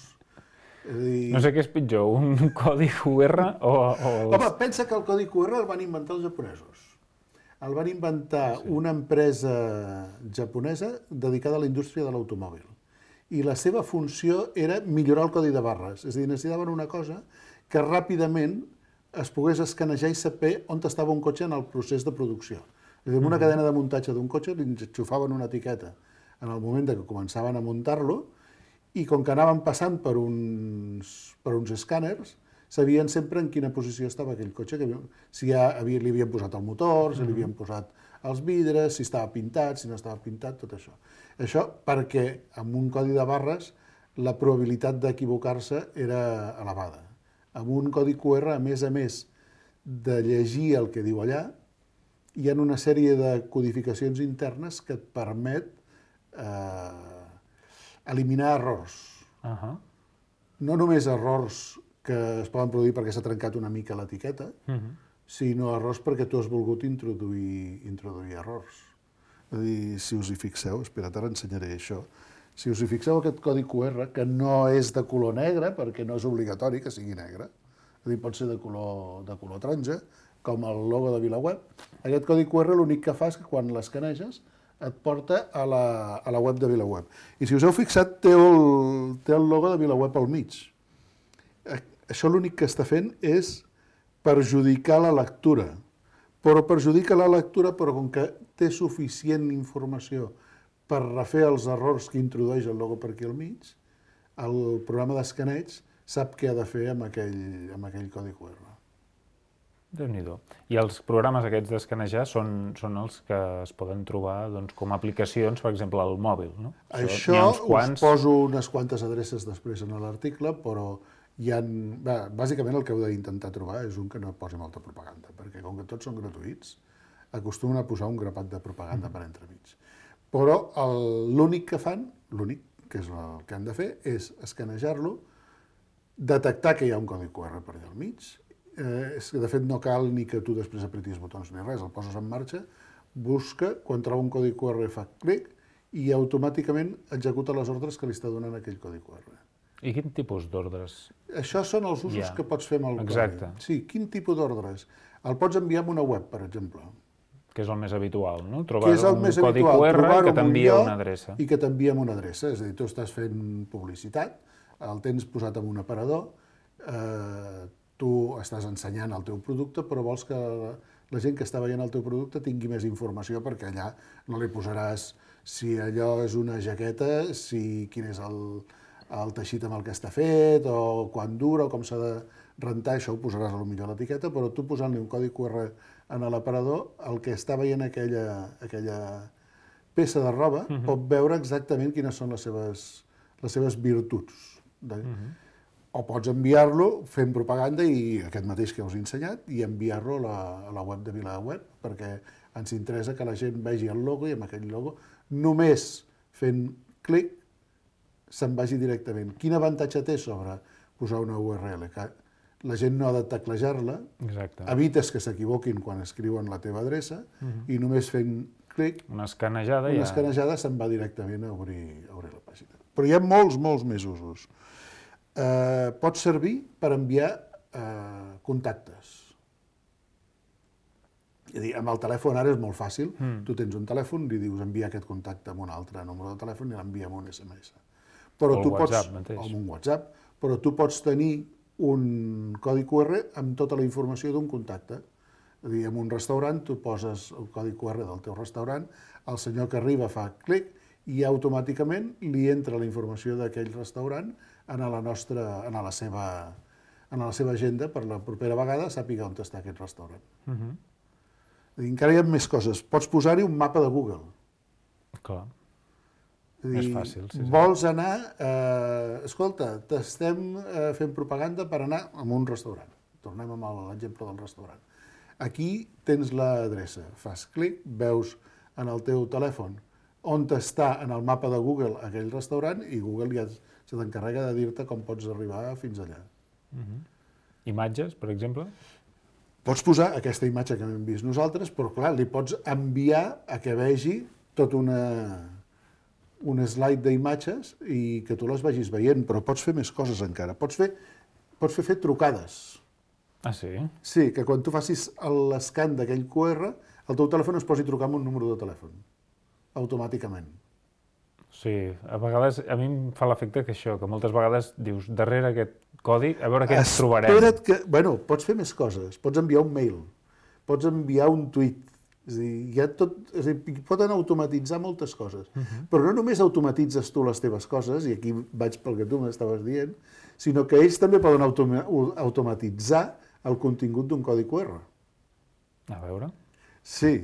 No sé què és pitjor, un codi QR o... Home, pensa que el codi QR el van inventar els japonesos. El van inventar una empresa japonesa dedicada a la indústria de l'automòbil. I la seva funció era millorar el codi de barres. És a dir, necessitaven una cosa que ràpidament es pogués escanejar i saber on estava un cotxe en el procés de producció. És a dir, en una cadena de muntatge d'un cotxe li enxufaven una etiqueta en el moment que començaven a muntar-lo i com que anaven passant per uns escàners, sabien sempre en quina posició estava aquell cotxe, si li havien posat el motor, si li havien posat els vidres, si estava pintat, si no estava pintat, tot això. Això perquè amb un codi de barres la probabilitat d'equivocar-se era elevada. Amb un codi QR, a més de llegir el que diu allà, hi ha una sèrie de codificacions internes que et permet eliminar errors. No només errors que es poden produir perquè s'ha trencat una mica l'etiqueta, sinó errors perquè tu has volgut introduir errors. És a dir, si us hi fixeu, espera't, ara ensenyaré això, si us hi fixeu aquest codi QR, que no és de color negre, perquè no és obligatori que sigui negre, és a dir, pot ser de color taronja, com el logo de VilaWeb, aquest codi QR l'únic que fa és que quan l'escaneges et porta a la web de VilaWeb. I si us heu fixat, té el logo de VilaWeb al mig. Això l'únic que està fent és perjudicar la lectura. Però perjudica la lectura, però com que té suficient informació per refer els errors que introdueix el logo per aquí al mig, el programa d'escaneig sap què ha de fer amb aquell codi QR. Déu-n'hi-do. I els programes aquests d'escanejar són els que es poden trobar com a aplicacions, per exemple, al mòbil, no? Això us poso unes quantes adreces després en l'article, però bàsicament el que heu d'intentar trobar és un que no posi molta propaganda, perquè com que tots són gratuïts, acostumen a posar un grapat de propaganda per entremig. Però l'únic que fan, l'únic que és el que han de fer, és escanejar-lo, detectar que hi ha un codi QR per allà al mig. De fet, no cal ni que tu després apretis botons ni res, el poses en marxa, busca, quan troba un codi QR fa clic i automàticament executa les ordres que li està donant aquell codi QR. I quin tipus d'ordres? Això són els usos que pots fer amb el codi. Exacte. Sí, quin tipus d'ordres? El pots enviar amb una web, per exemple. Que és el més habitual, no? Trobar un codi QR que t'envia una adreça. I que t'envia una adreça. És a dir, tu estàs fent publicitat, el tens posat en un aparador, tu estàs ensenyant el teu producte, però vols que la gent que està veient el teu producte tingui més informació perquè allà no li posaràs si allò és una jaqueta, quin és el teixit amb el que està fet, o quan dura, o com s'ha de rentar, això ho posaràs potser a l'etiqueta, però tu posant-li un codi QR en l'aparador, el que està veient aquella peça de roba pot veure exactament quines són les seves virtuts. O pots enviar-lo fent propaganda, i aquest mateix que us he ensenyat, i enviar-lo a la web de VilaWeb, perquè ens interessa que la gent vegi el logo, i amb aquell logo, només fent clic, se'n vagi directament. Quin avantatge té sobre posar una URL? Que la gent no ha de teclejar-la, evites que s'equivoquin quan escriuen la teva adreça, i només fent clic, una escanejada se'n va directament a obrir la pàgina. Però hi ha molts més usos. Pot servir per enviar contactes. És a dir, amb el telèfon ara és molt fàcil. Tu tens un telèfon, li dius envia aquest contacte amb un altre número de telèfon i l'envia amb un SMS. O un WhatsApp mateix. O un WhatsApp. Però tu pots tenir un codi QR amb tota la informació d'un contacte. És a dir, en un restaurant tu poses el codi QR del teu restaurant, el senyor que arriba fa clic i automàticament li entra la informació d'aquell restaurant en la seva agenda per la propera vegada sàpiga on està aquest restaurant. Encara hi ha més coses. Pots posar-hi un mapa de Google. Clar. És fàcil. Vols anar... Escolta, t'estem fent propaganda per anar a un restaurant. Tornem amb l'exemple del restaurant. Aquí tens l'adreça. Fas clic, veus en el teu telèfon on està en el mapa de Google aquell restaurant i Google ja se t'encarrega de dir-te com pots arribar fins allà. Imatges, per exemple? Pots posar aquesta imatge que hem vist nosaltres, però clar, li pots enviar a que vegi tot un slide d'imatges i que tu les vagis veient, però pots fer més coses encara. Pots fer trucades. Ah, sí? Sí, que quan tu facis l'escan d'aquell QR, el teu telèfon es posi a trucar amb un número de telèfon, automàticament. Sí, a vegades, a mi em fa l'efecte que això, que moltes vegades dius, darrere aquest codi, a veure què ens trobarem. Espera't que... Bueno, pots fer més coses. Pots enviar un mail, pots enviar un tuit. És a dir, hi ha tot... És a dir, poden automatitzar moltes coses. Però no només automatitzes tu les teves coses, i aquí vaig pel que tu m'estaves dient, sinó que ells també poden automatitzar el contingut d'un codi QR. A veure? Sí.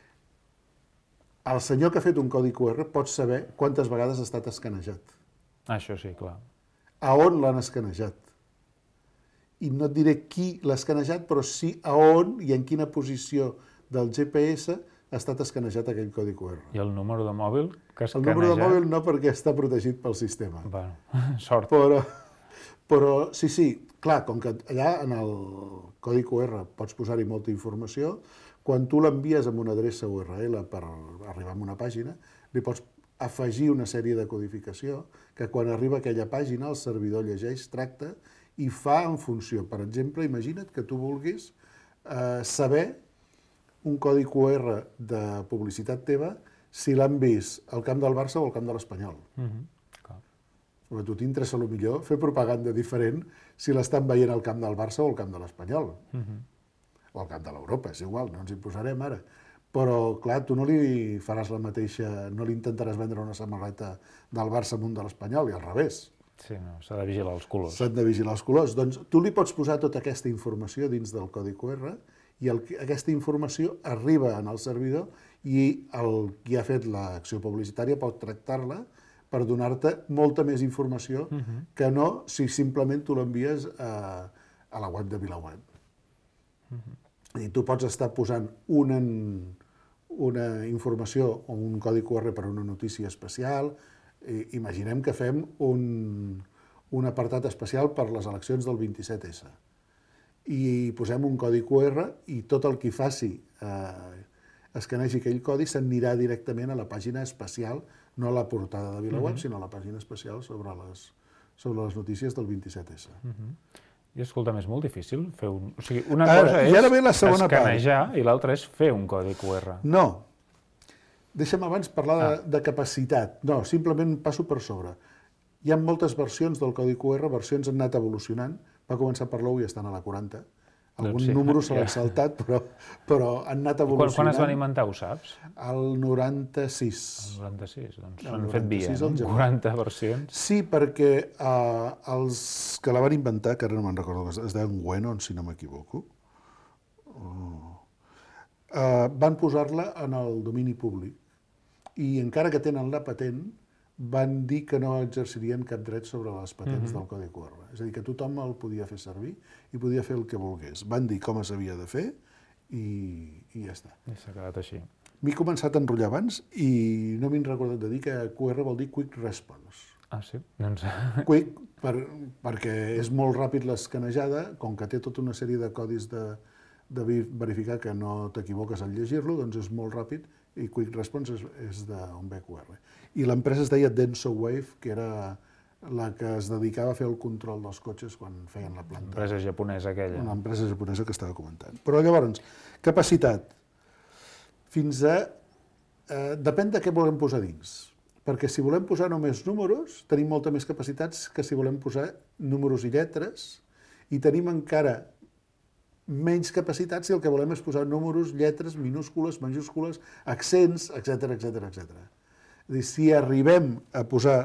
El senyor que ha fet un codi QR pot saber quantes vegades ha estat escanejat. Això sí, clar. A on l'han escanejat. I no et diré qui l'ha escanejat, però sí a on i en quina posició del GPS ha estat escanejat aquell codi QR. I el número de mòbil que ha escanejat? El número de mòbil no, perquè està protegit pel sistema. Bueno, sort. Però sí, clar, com que allà en el codi QR pots posar-hi molta informació, quan tu l'envies amb una adreça URL per arribar a una pàgina, li pots afegir una sèrie de codificació que quan arriba a aquella pàgina el servidor llegeix, tracta i fa en funció. Per exemple, imagina't que tu vulguis saber un codi QR de publicitat teva si l'han vist al camp del Barça o al camp de l'Espanyol. Però a tu t'interessa millor fer propaganda diferent si l'estan veient al camp del Barça o al camp de l'Espanyol. O al camp de l'Europa, és igual, no ens hi posarem ara. Però, clar, tu no li faràs la mateixa... No li intentaràs vendre una samarreta del Barça amb un de l'Espanyol, i al revés. Sí, no, s'ha de vigilar els colors. S'han de vigilar els colors. Doncs tu li pots posar tota aquesta informació dins del codi QR i aquesta informació arriba en el servidor i el qui ha fet l'acció publicitària pot tractar-la per donar-te molta més informació que no si simplement tu l'envies a la web de VilaWeb. I tu pots estar posant una informació o un codi QR per a una notícia especial. Imaginem que fem un apartat especial per les eleccions del 27S. I posem un codi QR i tot el que faci escanegi aquell codi s'anirà directament a la pàgina especial, no a la portada de VilaWeb, sinó a la pàgina especial sobre les notícies del 27S. I escolta'm, és molt difícil fer un... O sigui, una cosa és escanejar i l'altra és fer un codi QR. No. Deixa'm abans parlar de capacitat. No, simplement passo per sobre. Hi ha moltes versions del codi QR, versions han anat evolucionant. Va començar per l'1 i estan a la 40. Alguns números se l'han saltat, però han anat evolucionant. Quan es van inventar, ho saps? El 96. El 96, doncs El s'han fet via, 96 no? al Japó. 40 versions. Sí, perquè els que la van inventar, que ara no me'n recordo, es deien Wenon, si no m'equivoco, van posar-la en el domini públic i encara que tenen la patent, van dir que no exercirien cap dret sobre les patents del codi QR. És a dir, que tothom el podia fer servir i podia fer el que volgués. Van dir com s'havia de fer i ja està. I s'ha quedat així. M'he començat a enrotllar abans i no m'he recordat de dir que QR vol dir Quick Response. Ah, sí? Doncs... Quick, perquè és molt ràpid l'escanejada, com que té tota una sèrie de codis de verificar que no t'equivoques al llegir-lo, doncs és molt ràpid i Quick Response és d'un QR. I l'empresa es deia DensoWave, que era la que es dedicava a fer el control dels cotxes quan feien la planta. L'empresa japonesa aquella. Una empresa japonesa que estava comentant. Però llavors, capacitat. Fins a... depèn de què volem posar dins. Perquè si volem posar només números, tenim molta més capacitats que si volem posar números i lletres, i tenim encara menys capacitats si el que volem és posar números, lletres, minúscules, majúscules, accents, etc etc. És a dir, si arribem a posar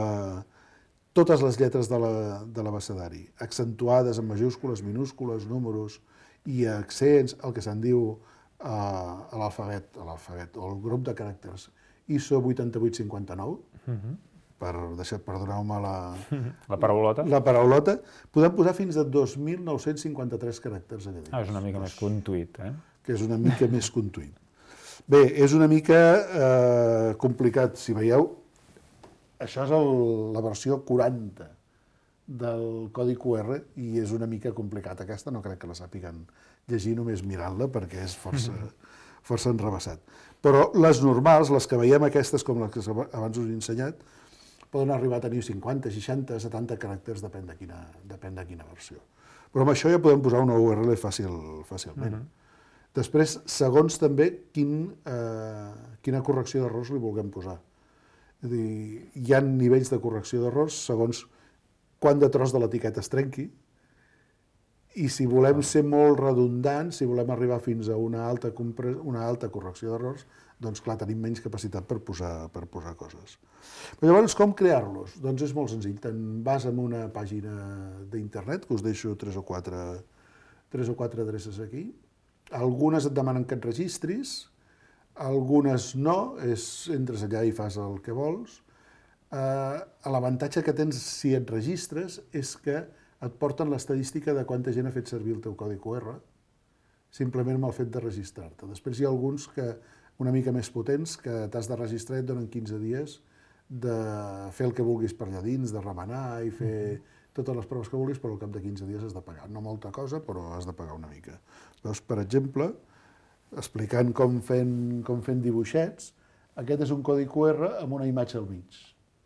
totes les lletres de l'abecedari, accentuades en majúscules, minúscules, números i accents, el que se'n diu a l'alfabet, o el grup de caràcters ISO 8859, perdoneu-me la paraulota, podem posar fins a 2.953 caràcters allà dins. és una mica més que un tuit, eh? Que és una mica més que un tuit. Bé, és una mica complicat. Si veieu, això és la versió 40 del codi QR i és una mica complicat. Aquesta no crec que la sàpiguen llegir només mirant-la perquè és força enrevessat. Però les normals, les que veiem aquestes com les que abans us he ensenyat, poden arribar a tenir 50, 60, 70 caràcters, depèn de quina versió. Però amb això ja podem posar una URL fàcilment. Després, segons també quina correcció d'errors li vulguem posar. És a dir, hi ha nivells de correcció d'errors segons quant de tros de l'etiqueta es trenqui, i si volem ser molt redundants, si volem arribar fins a una alta correcció d'errors, doncs clar, tenim menys capacitat per posar coses. Però llavors, com crear-los? Doncs és molt senzill. Te'n vas a una pàgina d'internet, que us deixo 3 o 4 adreces aquí. Algunes et demanen que et registris, algunes no, entres allà i fas el que vols. L'avantatge que tens si et registres és que et porten l'estadística de quanta gent ha fet servir el teu codi QR, simplement amb el fet de registrar-te. Després hi ha alguns una mica més potents que t'has de registrar i et donen 15 dies de fer el que vulguis per allà dins, de remenar i fer totes les proves que vulguis, però al cap de 15 dies has de pagar. No molta cosa, però has de pagar una mica. Llavors, per exemple, explicant com fem dibuixets, aquest és un codi QR amb una imatge al mig.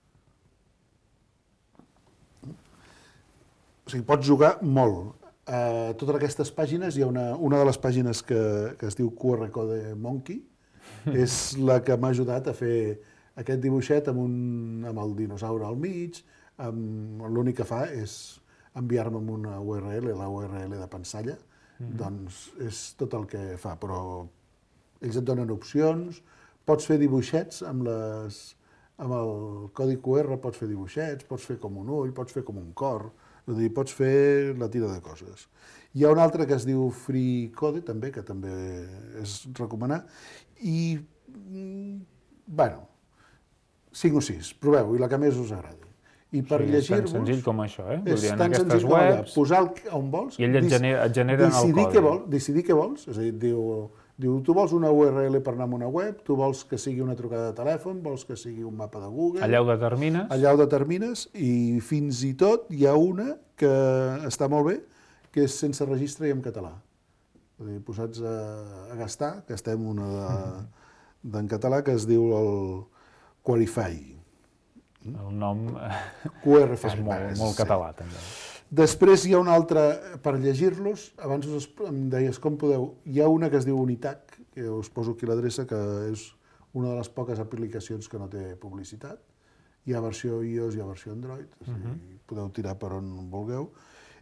O sigui, pots jugar molt. A totes aquestes pàgines hi ha una de les pàgines que es diu QR Code Monkey, és la que m'ha ajudat a fer aquest dibuixet amb el dinosaure al mig. L'únic que fa és enviar-me amb una URL, la URL de Pensalla, doncs és tot el que fa, però ells et donen opcions, pots fer dibuixets amb el codi QR, pots fer dibuixets, pots fer com un ull, pots fer com un cor, és a dir, pots fer la tira de coses. Hi ha un altre que es diu FreeCode, també, que també és recomanar, i, bueno, 5 o 6, proveu, i la que més us agradi. I per llegir-vos... És tan senzill com això, eh? És tan senzill com allà, posar on vols, i ell et genera el codi. Decidir què vols, és a dir, diu, tu vols una URL per anar a una web, tu vols que sigui una trucada de telèfon, vols que sigui un mapa de Google... Allà ho determines. Allà ho determines, i fins i tot hi ha una que està molt bé, que és sense registre i en català. És a dir, posats a gastar, que estem una d'en català, que es diu el Quarify. El nom QRFy. És molt català, també. Després hi ha una altra, per llegir-los, abans em deies com podeu, hi ha una que es diu Unitac, que us poso aquí l'adreça, que és una de les poques aplicacions que no té publicitat. Hi ha versió iOS i hi ha versió Android, podeu tirar per on vulgueu.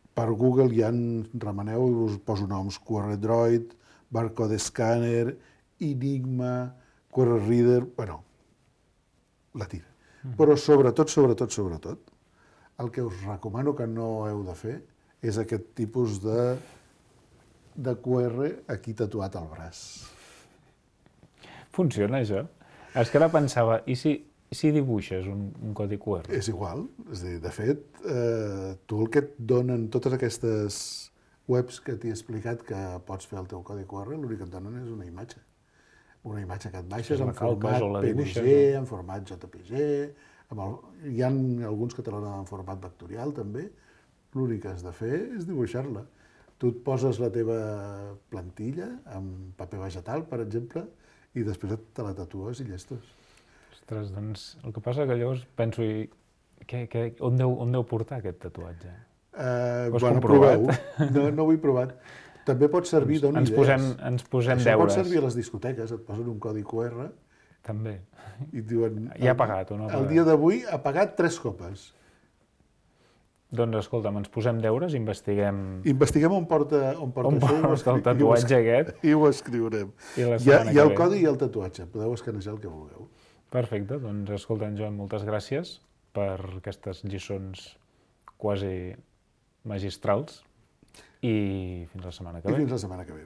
Per Google ja remeneu i us poso noms: QR Droid, Barcode Scanner, Enigma, QR Reader... Bueno, la tira. Però sobretot, el que us recomano que no heu de fer és aquest tipus de QR aquí tatuat al braç. Funciona, això? És que ara pensava, i si dibuixes un codi QR? És igual. És a dir, de fet, tu el que et donen totes aquestes webs que t'he explicat que pots fer el teu codi QR, l'únic que et donen és una imatge. Una imatge que et baixes en format PNG, en format JPG... Hi ha alguns que te l'han en format vectorial, també. L'únic que has de fer és dibuixar-la. Tu et poses la teva plantilla amb paper vegetal, per exemple, i després te la tatues i llestos. Ostres, doncs el que passa que llavors penso, on deu portar aquest tatuatge? Proveu. No ho he provat. També pot servir, dona idees. Ens posem deures. Això pot servir a les discoteques, et posen un codi QR. També. I et diuen... Ja ha pagat o no ha pagat? El dia d'avui ha pagat 3 copes. Doncs escolta'm, ens posem deures, investiguem... Investiguem on porta el tatuatge aquest. I ho escriurem. Hi ha el codi i el tatuatge. Podeu escanejar el que vulgueu. Perfecte. Doncs escolta, Joan, moltes gràcies per aquestes lliçons quasi magistrals i fins la setmana que ve. I fins la setmana que ve.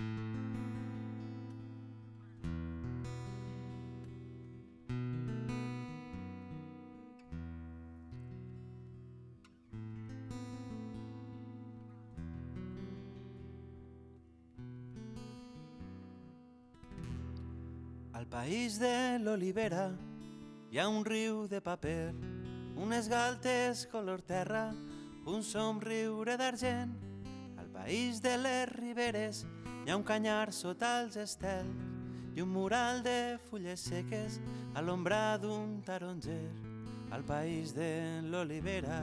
Al país de l'olivera hi ha un riu de paper, unes galtes color terra, un somriure d'argent. Al país de les riberes hi ha un canyar sota els estels i un mural de fulles seques a l'ombra d'un taronger. Al país de l'olivera.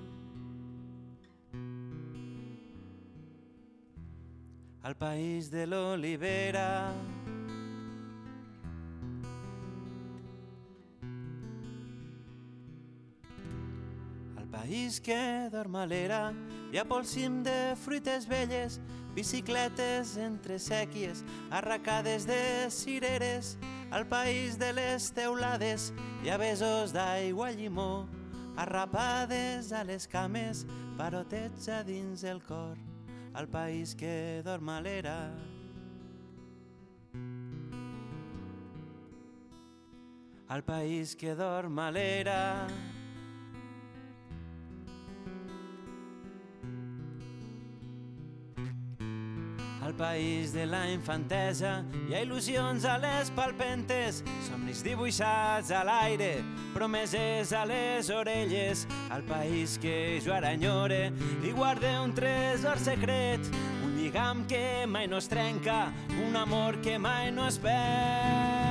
Al país de l'olivera. País que dorm a l'era, hi ha pel cim de fruites velles, bicicletes entre sèquies, arracades de cireres. Al país de les teulades hi ha besos d'aigua llimó, arrapades a les cames, parotets a dins el cor. Al país que dorm a l'era. Al país que dorm a l'era. Al país de la infantesa hi ha il·lusions a les palpentes, somnis dibuixats a l'aire, promeses a les orelles. Al país que jo ara enyore hi guarde un tresor secret, un lligam que mai no es trenca, un amor que mai no es perd.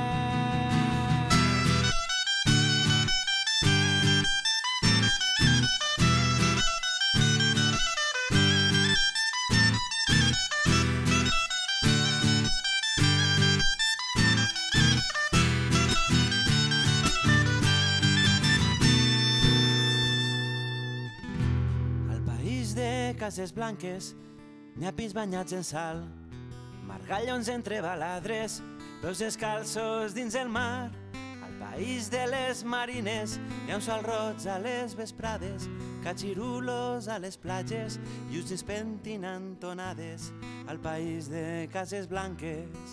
Cases blanques, nyapis banyats en sal, margallons entre baladres, peus descalços dins el mar. Al país de les marines hi ha un sol roig a les vesprades, catxirulos a les platges i us despentinant tonades. Al país de cases blanques.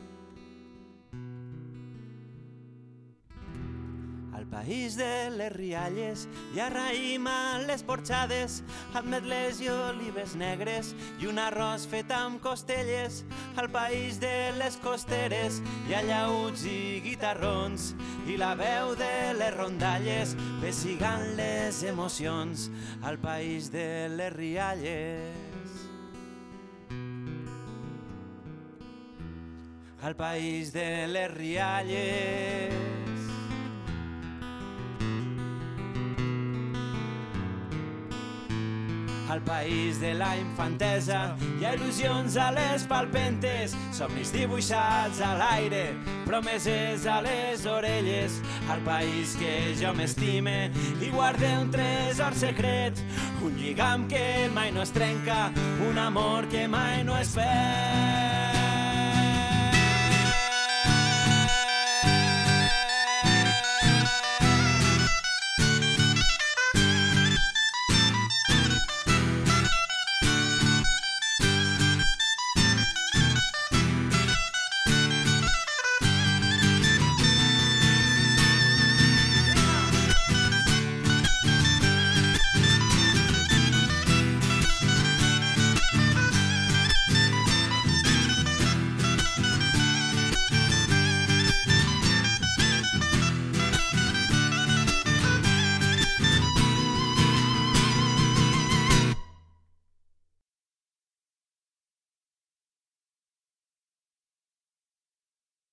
Al país de les rialles hi ha raïm a les porxades, ametles i olives negres i un arròs fet amb costelles. Al país de les costeres hi ha llauts i guitarrons i la veu de les rondalles pessigant les emocions. Al país de les rialles. Al país de les rialles. al país de la infantesa. Hi ha il·lusions a les palpentes, somnis dibuixats a l'aire, promeses a les orelles, al país que jo m'estime i guarde un tresor secret, un lligam que mai no es trenca, un amor que mai no es perd.